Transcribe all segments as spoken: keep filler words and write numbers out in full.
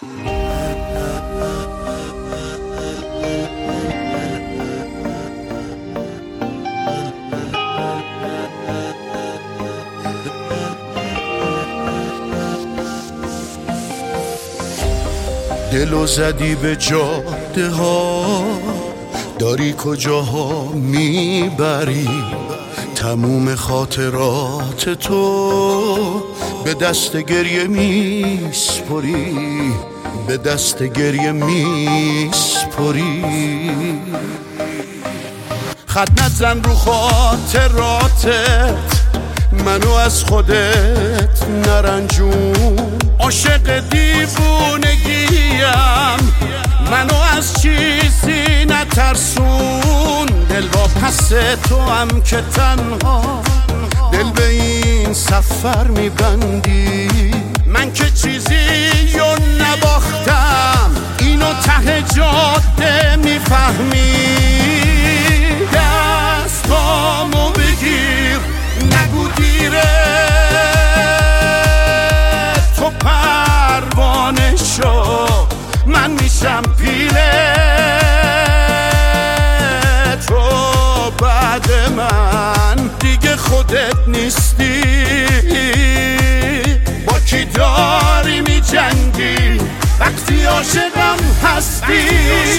دلو زدی به جاده ها، داری کجاها میبری؟ تموم خاطرات تو به دست گریه میسپری، به دست گریه میسپری. خط نزن رو خاطراتت، منو از خودت نرنجون. عاشق دیوونگیم، منو از چیزی نترسون. دل با پس تو هم که تنها دل به این سفر میبندی. من که چیزی رو نباختم، اینو ته جاده میفهمی. دستامو بگیر، نگو دیره، تو پروانه شو، من میشم پیله تو. بعد من دیگه خودت نیستی. با کی داری میجنگی وقتی عاشقم هستی؟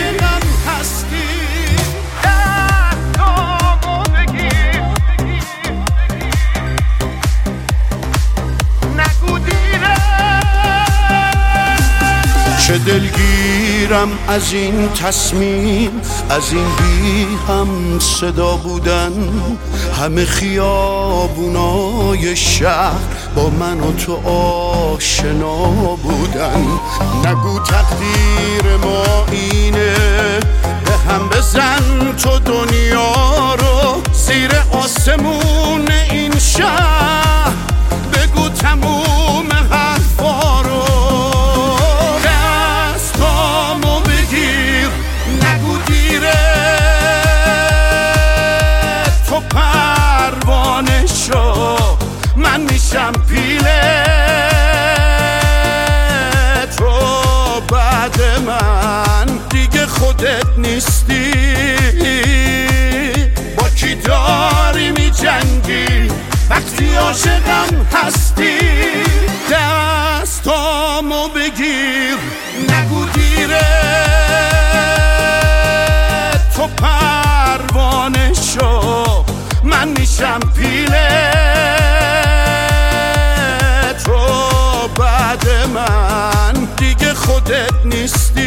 چه دلگیرم از این تصمیم، از این بی هم صدا بودن. همه خیابونای شهر با من و تو آشنا بودن. نگو تقدیر ما اینه، به هم بزن تو دنیا رو. زیر آسمون این شهر بگو تموم حرفا رو. من میشم پیله تو. بعد من دیگه خودت نیستی. با کی داری میجنگی وقتی عاشقم هستی؟ دستامو بگیر، نگو دیره، تو پروانه شو، من میشم پیله تو. بعد من دیگه خودت نیستی.